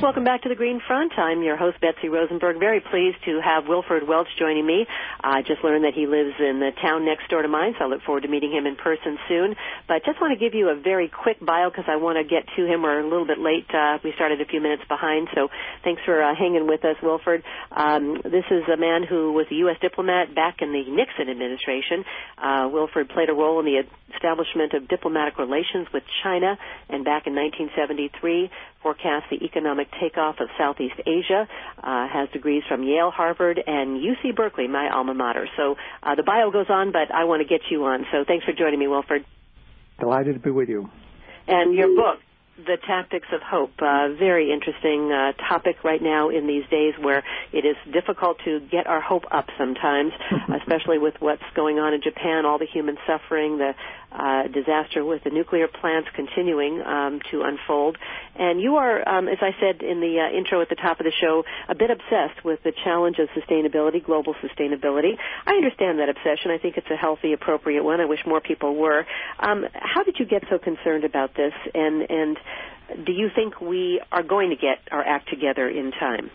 Welcome back to the Green Front. I'm your host, Betsy Rosenberg. Very pleased to have Wilford Welch joining me. I just learned that he lives in the town next door to mine, so I look forward to meeting him in person soon. But just want to give you a very quick bio because I want to get to him. We're a little bit late. We started a few minutes behind, so thanks for hanging with us, Wilford. This is a man who was a U.S. diplomat back in the Nixon administration. Wilford played a role in the establishment of diplomatic relations with China, and back in 1973 forecast the economic takeoff of Southeast Asia, has degrees from Yale, Harvard, and UC Berkeley, my alma mater. So the bio goes on, but I want to get you on. So thanks for joining me, Wilford. Delighted to be with you. And your book, The Tactics of Hope, very interesting topic right now in these days where it is difficult to get our hope up sometimes, especially with what's going on in Japan, all the human suffering, the disaster with the nuclear plants continuing to unfold. And you are, as I said in the intro at the top of the show, a bit obsessed with the challenge of sustainability, global sustainability. I understand that obsession. I think it's a healthy, appropriate one. I wish more people were. How did you get so concerned about this, and do you think we are going to get our act together in time?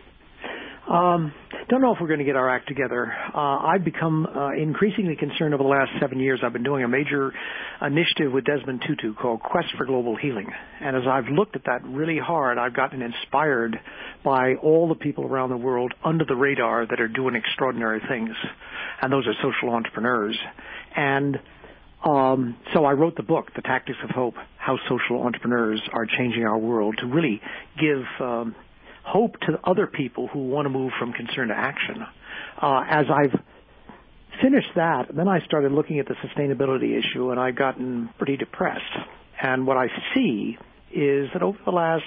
Don't know if we're going to get our act together. I've become increasingly concerned over the last 7 years. I've been doing a major initiative with Desmond Tutu called Quest for Global Healing. And as I've looked at that really hard, I've gotten inspired by all the people around the world under the radar that are doing extraordinary things. And those are social entrepreneurs. And so I wrote the book, The Tactics of Hope, How Social Entrepreneurs Are Changing Our World, to really give hope to other people who want to move from concern to action. As I've finished that, then I started looking at the sustainability issue, and I've gotten pretty depressed. And what I see is that over the last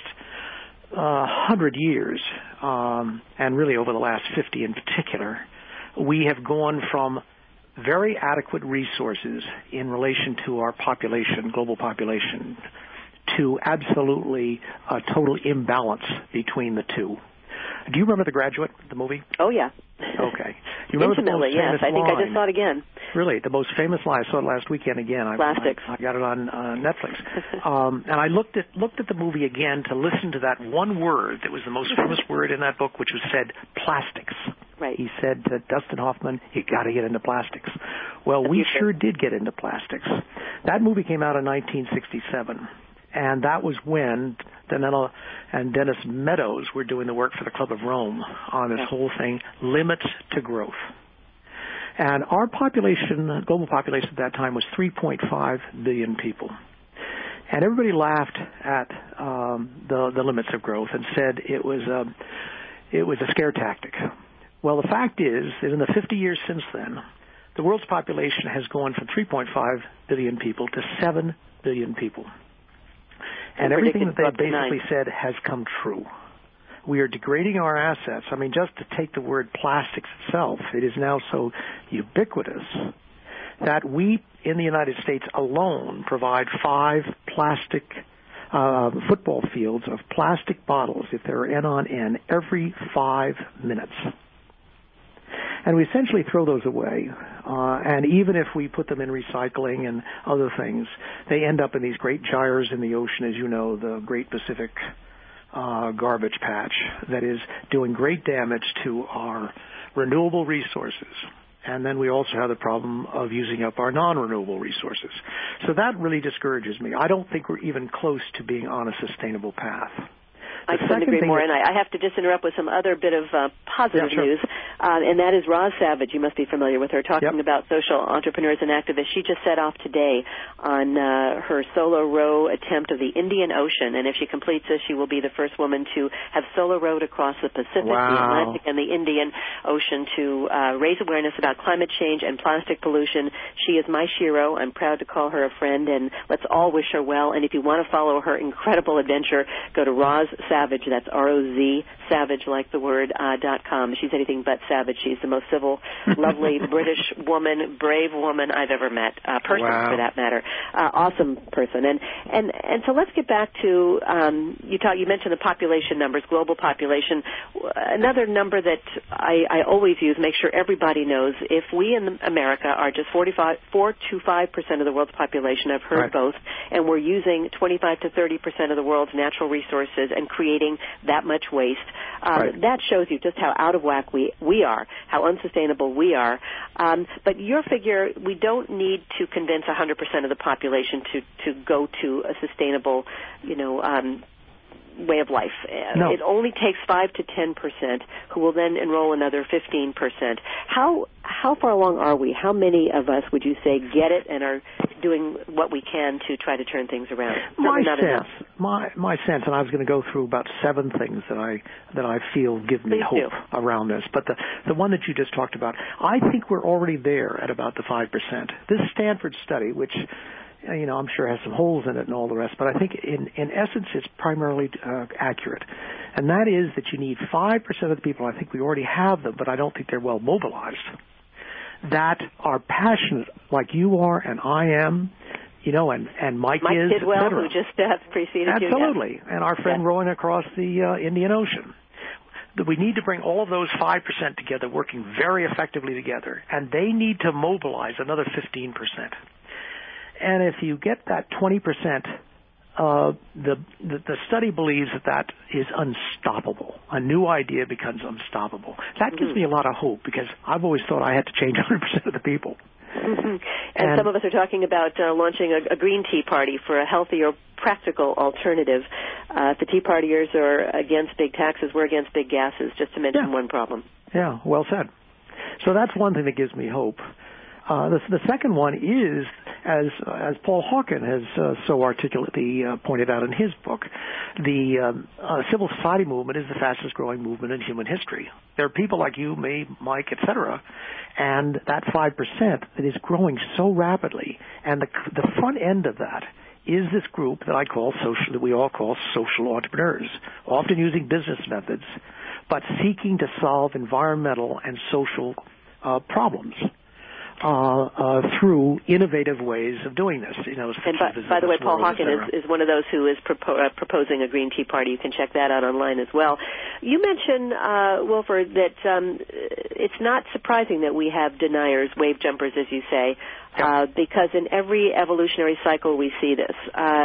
100 years, and really over the last 50 in particular, we have gone from very adequate resources in relation to our population, global population, to absolutely a total imbalance between the two. Do you remember The Graduate, the movie? Oh, yeah. Okay. You remember Intimately, the most famous yes. I think line? I just saw it again. Really, the most famous line. I saw it last weekend again. Plastics. I got it on Netflix. And I looked at the movie again to listen to that one word that was the most famous word in that book, which was said, plastics. Right. He said to Dustin Hoffman, you got to get into plastics. Well, we sure did get into plastics. That movie came out in 1967. And that was when Danilo and Dennis Meadows were doing the work for the Club of Rome on this whole thing, limits to growth. And our population, global population at that time, was 3.5 billion people. And everybody laughed at the limits of growth and said it was a scare tactic. Well, the fact is that in the 50 years since then, the world's population has gone from 3.5 billion people to 7 billion people. And everything that they basically said has come true. We are degrading our assets. I mean, just to take the word plastics itself, it is now so ubiquitous that we, in the United States alone, provide 5 plastic football fields of plastic bottles, if there are N on N, every 5 minutes. And we essentially throw those away. And even if we put them in recycling and other things, they end up in these great gyres in the ocean, as you know, the Great Pacific Garbage Patch, that is doing great damage to our renewable resources. And then we also have the problem of using up our non-renewable resources. So that really discourages me. I don't think we're even close to being on a sustainable path. I couldn't agree more, and I have to just interrupt with some other bit of positive news, and that is Roz Savage. You must be familiar with her, talking about social entrepreneurs and activists. She just set off today on her solo row attempt of the Indian Ocean, and if she completes this, she will be the first woman to have solo rowed across the Pacific, the Atlantic, and the Indian Ocean to raise awareness about climate change and plastic pollution. She is my shiro. I'm proud to call her a friend, and let's all wish her well. And if you want to follow her incredible adventure, go to Roz Savage, that's R-O-Z, Savage like the word, .com. She's anything but Savage. She's the most civil, lovely British woman, brave woman I've ever met, person for that matter. Awesome person. And so let's get back to, you mentioned the population numbers, global population. Another number that I always use, make sure everybody knows, if we in America are just 4 to 5% of the world's population, I've heard both, and we're using 25 to 30% of the world's natural resources and creating that much waste, that shows you just how out of whack we are, how unsustainable we are. But your figure, we don't need to convince 100% of the population to go to a sustainable, way of life. No. It only takes 5 to 10% who will then enroll another 15%. How far along are we? How many of us would you say get it and are doing what we can to try to turn things around? My sense, and I was going to go through about 7 things that I feel give me hope around this. But the one that you just talked about, I think we're already there at about the 5%. This Stanford study, which I'm sure has some holes in it and all the rest, but I think in essence it's primarily accurate. And that is that you need 5% of the people, I think we already have them, but I don't think they're well mobilized, that are passionate like you are and I am, and Mike is, Tidwell, who just preceded you. Absolutely, and our friend rowing across the Indian Ocean. We need to bring all of those 5% together, working very effectively together, and they need to mobilize another 15%. And if you get that 20%, the study believes that is unstoppable. A new idea becomes unstoppable. That gives me a lot of hope because I've always thought I had to change 100% of the people. Mm-hmm. And some of us are talking about launching a green tea party for a healthier, practical alternative. If the tea partiers are against big taxes, we're against big gases, just to mention one problem. Yeah, well said. So that's one thing that gives me hope. The second one is, as Paul Hawken has so articulately pointed out in his book, the civil society movement is the fastest growing movement in human history. There are people like you, me, Mike, etc., and that 5% that is growing so rapidly, and the front end of that is this group that we all call social entrepreneurs, often using business methods, but seeking to solve environmental and social problems. Through innovative ways of doing this. And by the way, Paul Hawken is one of those who is proposing a green tea party. You can check that out online as well. You mentioned, Wilford, that it's not surprising that we have deniers, wave jumpers, as you say, because in every evolutionary cycle we see this,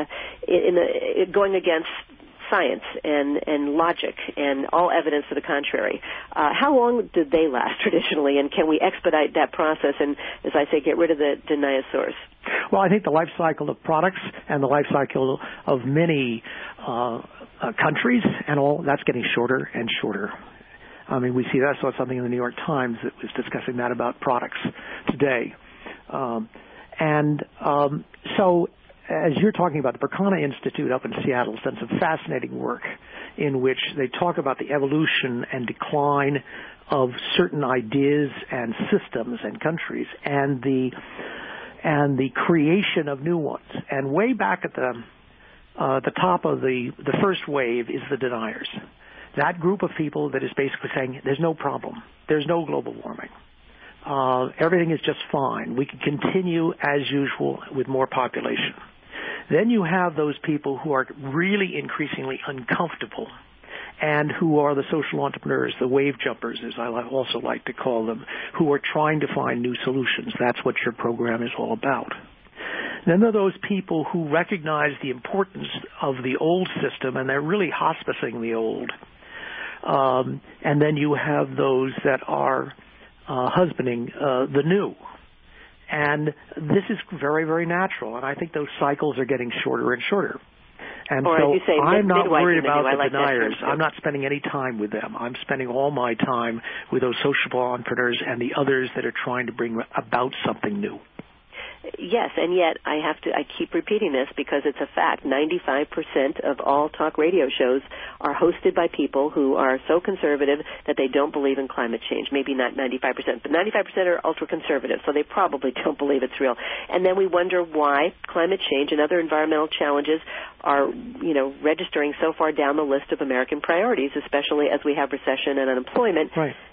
going against science and logic and all evidence to the contrary. How long did they last traditionally, and can we expedite that process and, as I say, get rid of the deniasaurs? Well, I think the life cycle of products and the life cycle of many countries and all, that's getting shorter and shorter. I mean, we see that. I saw something in the New York Times that was discussing that about products today. So as you're talking about, the Berkana Institute up in Seattle has done some fascinating work in which they talk about the evolution and decline of certain ideas and systems and countries and the creation of new ones. And way back at the top of the first wave is the deniers. That group of people that is basically saying there's no problem. There's no global warming. Everything is just fine. We can continue as usual with more population. Then you have those people who are really increasingly uncomfortable and who are the social entrepreneurs, the wave jumpers, as I also like to call them, who are trying to find new solutions. That's what your program is all about. Then there are those people who recognize the importance of the old system, and they're really hospicing the old. And then you have those that are husbanding the new. And this is very, very natural, and I think those cycles are getting shorter and shorter. And or so as you say, I'm not worried about the like deniers. I'm not spending any time with them. I'm spending all my time with those social entrepreneurs and the others that are trying to bring about something new. Yes, and yet I keep repeating this because it's a fact. 95% of all talk radio shows are hosted by people who are so conservative that they don't believe in climate change. Maybe not 95%, but 95% are ultra-conservative, so they probably don't believe it's real. And then we wonder why climate change and other environmental challenges are, registering so far down the list of American priorities, especially as we have recession and unemployment. Right.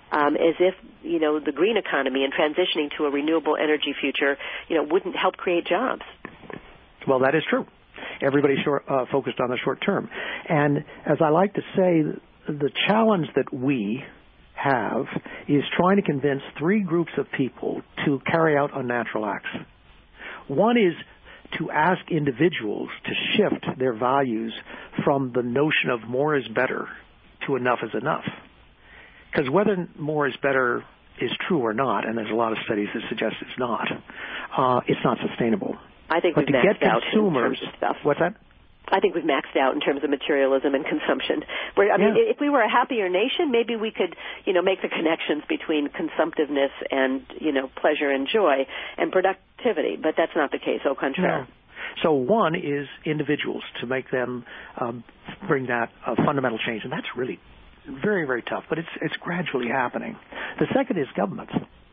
as if, the green economy and transitioning to a renewable energy future, wouldn't help create jobs. Well, that is true. Everybody's focused on the short term. And as I like to say, the challenge that we have is trying to convince three groups of people to carry out unnatural acts. One is to ask individuals to shift their values from the notion of more is better to enough is enough. Because whether more is better is true or not, and there's a lot of studies that suggest it's not sustainable. I think we've maxed out in terms of stuff. What's that? I think we've maxed out in terms of materialism and consumption. If we were a happier nation, maybe we could, make the connections between consumptiveness and, pleasure and joy and productivity. But that's not the case, au contraire. No. So one is individuals, to make them bring that fundamental change, and that's really very, very tough. But it's gradually happening. The second is governments.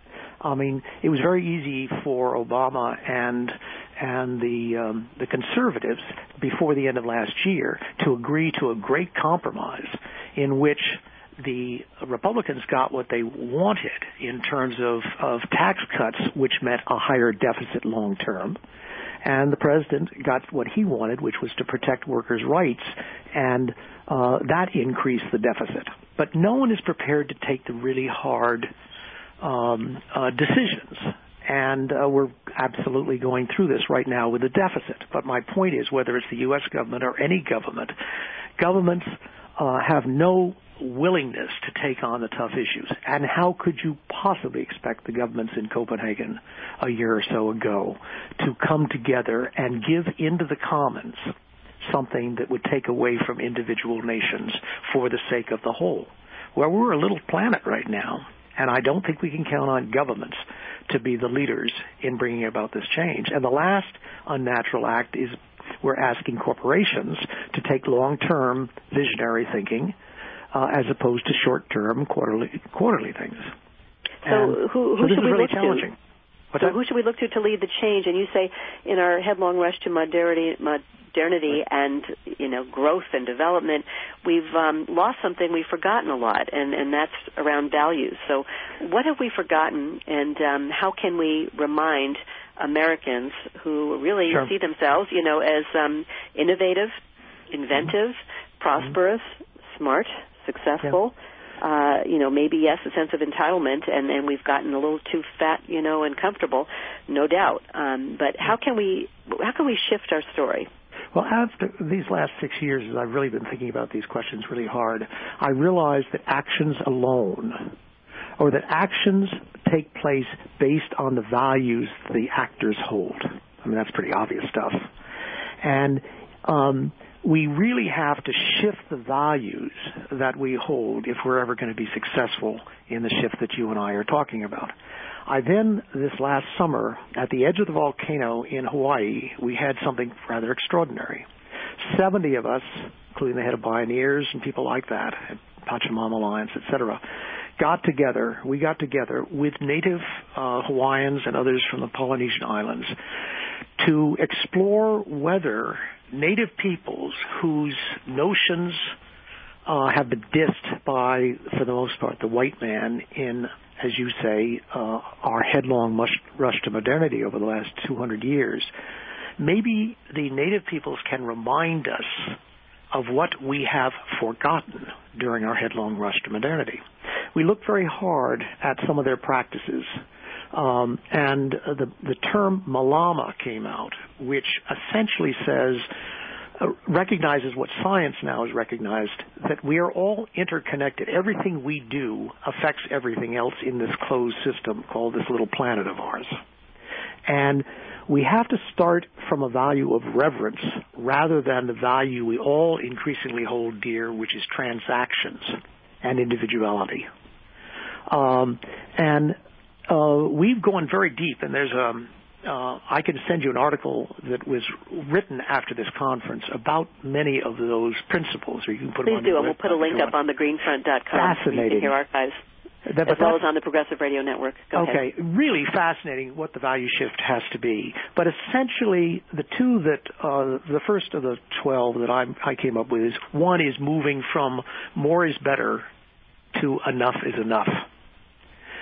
It was very easy for Obama and the conservatives before the end of last year to agree to a great compromise in which the Republicans got what they wanted in terms of tax cuts, which meant a higher deficit long term. And the president got what he wanted, which was to protect workers' rights, and that increased the deficit. But no one is prepared to take the really hard decisions. And we're absolutely going through this right now with a deficit. But my point is, whether it's the U.S. government or any government, governments have no willingness to take on the tough issues. And how could you possibly expect the governments in Copenhagen a year or so ago to come together and give into the commons something that would take away from individual nations for the sake of the whole? Well, we're a little planet right now, and I don't think we can count on governments to be the leaders in bringing about this change. And the last unnatural act is we're asking corporations to take long-term visionary thinking as opposed to short-term quarterly things. So who this should is we really look challenging. to? So who should we look to lead the change? And you say in our headlong rush to modernity and growth and development, we've lost something. We've forgotten a lot, and that's around values. So what have we forgotten, and how can we remind Americans who really see themselves, as innovative, inventive, prosperous, smart, successful? Maybe, yes, a sense of entitlement, and we've gotten a little too fat, and comfortable, no doubt. But how can we shift our story? Well, after these last 6 years, as I've really been thinking about these questions really hard, I realized that actions alone, or that actions take place based on the values the actors hold. That's pretty obvious stuff. And we really have to shift the values that we hold if we're ever going to be successful in the shift that you and I are talking about. I then, this last summer, at the edge of the volcano in Hawaii, we had something rather extraordinary. 70 of us, including the head of Pioneers and people like that, Pachamama Alliance, etc., we got together with native Hawaiians and others from the Polynesian Islands to explore whether native peoples whose notions have been dissed by, for the most part, the white man in, as you say, our headlong rush to modernity over the last 200 years, maybe the native peoples can remind us of what we have forgotten during our headlong rush to modernity. We looked very hard at some of their practices, and the term Malama came out, which essentially recognizes what science now has recognized, that we are all interconnected. Everything we do affects everything else in this closed system called this little planet of ours. And we have to start from a value of reverence rather than the value we all increasingly hold dear, which is transactions and individuality. We've gone very deep, and there's I can send you an article that was written after this conference about many of those principles. Or you can put them on. Please do, and we'll put a link up on thegreenfront.com. Fascinating. So you can hear archives. As well as on the Progressive Radio Network. Go ahead. Really fascinating what the value shift has to be. But essentially, the two that, the first of the 12 that I came up with is, one is moving from more is better to enough is enough.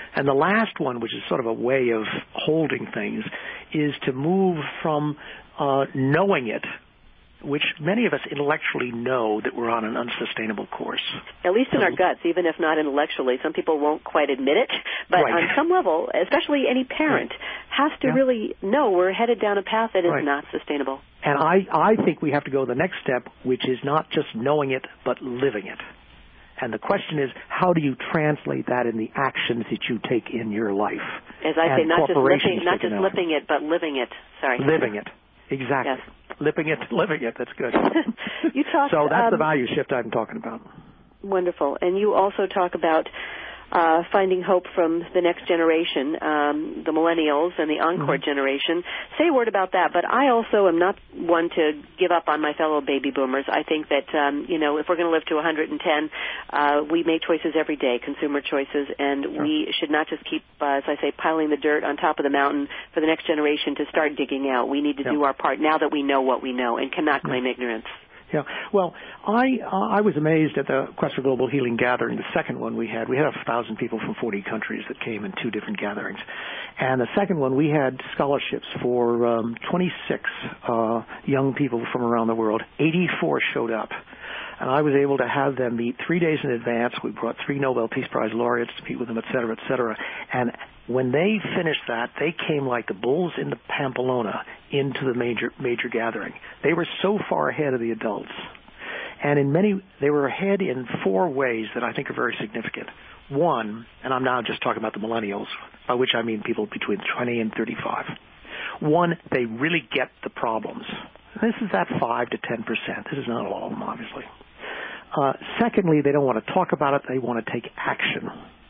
And the last one, which is sort of a way of holding things, is to move from knowing it, which many of us intellectually know that we're on an unsustainable course. At least in our guts, even if not intellectually. Some people won't quite admit it, but on some level, especially any parent, has to really know we're headed down a path that is not sustainable. And I think we have to go the next step, which is not just knowing it, but living it. And the question is, how do you translate that in the actions that you take in your life? As I say, not just lipping it, but living it. Sorry. Living it. Exactly. Yes. Living it. That's good. You talk, so that's the value shift I'm talking about. Wonderful. And you also talk about finding hope from the next generation, the millennials and the encore generation. Say a word about that, but I also am not one to give up on my fellow baby boomers. I think that, if we're going to live to 110, we make choices every day, consumer choices, and we should not just keep, as I say, piling the dirt on top of the mountain for the next generation to start digging out. We need to do our part now that we know what we know and cannot claim ignorance. Yeah. Well, I was amazed at the Quest for Global Healing gathering, the second one we had. We had 1,000 people from 40 countries that came in 2 different gatherings. And the second one, we had scholarships for 26 young people from around the world. 84 showed up. And I was able to have them meet 3 days in advance. We brought 3 Nobel Peace Prize laureates to meet with them, et cetera, et cetera. And when they finished that, they came like the bulls in the Pamplona into the major gathering. They were so far ahead of the adults. And they were ahead in 4 ways that I think are very significant. One, and I'm now just talking about the millennials, by which I mean people between 20 and 35. One, they really get the problems. This is at 5 to 10%. This is not all of them, obviously. Secondly, they don't want to talk about it. They want to take action.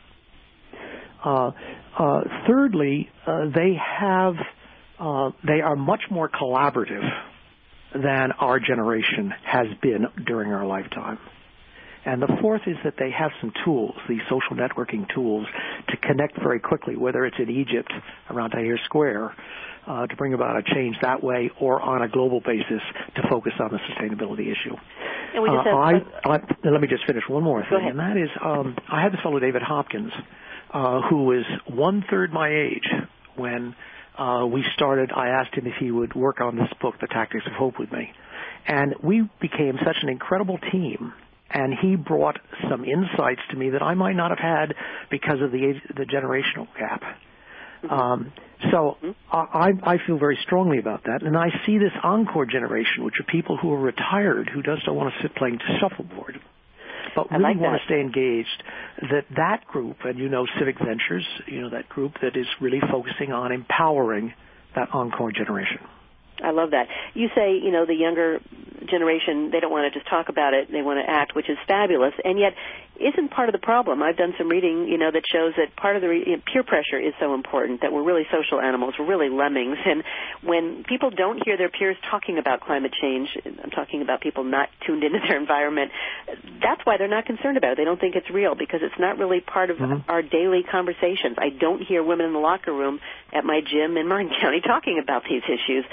Thirdly, they are much more collaborative than our generation has been during our lifetime. And the fourth is that they have some tools, these social networking tools, to connect very quickly, whether it's in Egypt around Tahrir Square, to bring about a change that way, or on a global basis to focus on the sustainability issue. And we just let me just finish one more thing, and that is I had this fellow, David Hopkins, who was 1/3 my age when we started. I asked him if he would work on this book, The Tactics of Hope, with me. And we became such an incredible team. And he brought some insights to me that I might not have had because of the generational gap. So I feel very strongly about that. And I see this encore generation, which are people who are retired, who just don't want to sit playing shuffleboard, but really want to stay engaged. That group, and Civic Ventures, that group that is really focusing on empowering that encore generation. I love that. You say, the younger generation, they don't want to just talk about it, they want to act, which is fabulous, and yet isn't part of the problem. I've done some reading, that shows that part of the peer pressure is so important, that we're really social animals, we're really lemmings, and when people don't hear their peers talking about climate change, I'm talking about people not tuned into their environment, that's why they're not concerned about it. They don't think it's real because it's not really part of our daily conversations. I don't hear women in the locker room at my gym in Martin County talking about these issues.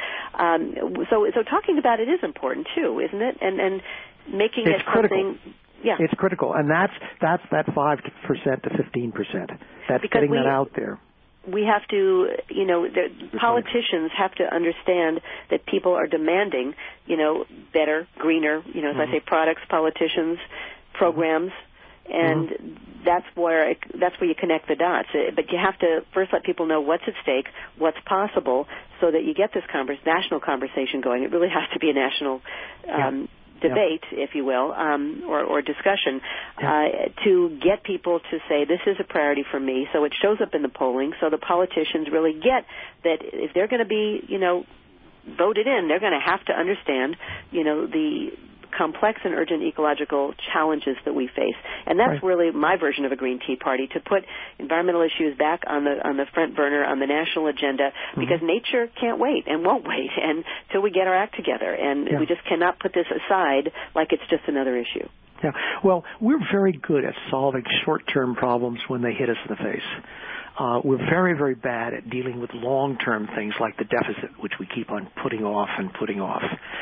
So talking about it is important too, isn't it? And making it something. Yeah, it's critical, and that's that 5% to 15%. That's because getting that out there. We have to, politicians have to understand that people are demanding, better, greener, as I say, products, politicians, programs. And that's where you connect the dots. But you have to first let people know what's at stake, what's possible, so that you get this national conversation going. It really has to be a national debate, if you will, or discussion, to get people to say, this is a priority for me. So it shows up in the polling, so the politicians really get that if they're going to be, voted in, they're going to have to understand, the complex and urgent ecological challenges that we face. And that's really my version of a Green Tea Party, to put environmental issues back on the front burner, on the national agenda, because nature can't wait and won't wait until we get our act together. And we just cannot put this aside like it's just another issue. Yeah. Well, we're very good at solving short-term problems when they hit us in the face. We're very, very bad at dealing with long-term things like the deficit, which we keep on putting off and putting off.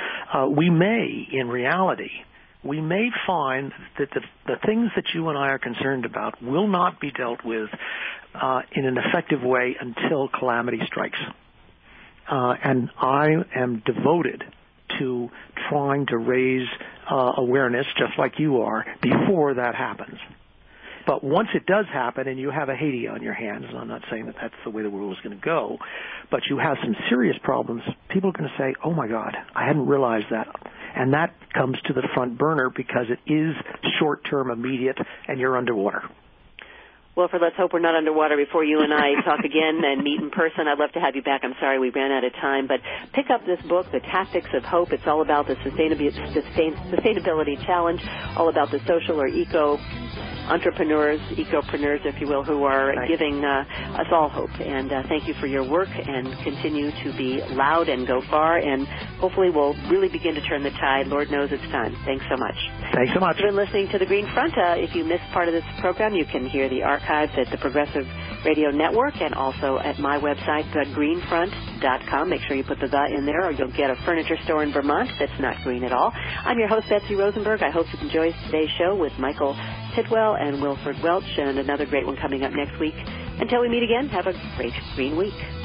In reality, we may find that the things that you and I are concerned about will not be dealt with in an effective way until calamity strikes. And I am devoted to trying to raise awareness, just like you are, before that happens. But once it does happen and you have a Haiti on your hands, and I'm not saying that that's the way the world is going to go, but you have some serious problems, people are going to say, oh, my God, I hadn't realized that. And that comes to the front burner because it is short-term, immediate, and you're underwater. Wilford, let's hope we're not underwater before you and I talk again and meet in person. I'd love to have you back. I'm sorry we ran out of time, but pick up this book, The Tactics of Hope. It's all about the sustainability challenge, all about the social or eco-entrepreneurs, ecopreneurs, if you will, who are giving us all hope. And thank you for your work, and continue to be loud and go far, and hopefully we'll really begin to turn the tide. Lord knows it's time. Thanks so much. Thanks so much. You've been listening to The Green Front. If you missed part of this program, you can hear the archives at the Progressive Radio Network and also at my website, thegreenfront.com. Make sure you put the in there, or you'll get a furniture store in Vermont that's not green at all. I'm your host, Betsy Rosenberg. I hope you enjoyed today's show with Michael Tidwell and Wilford Welch, and another great one coming up next week. Until we meet again, have a great green week.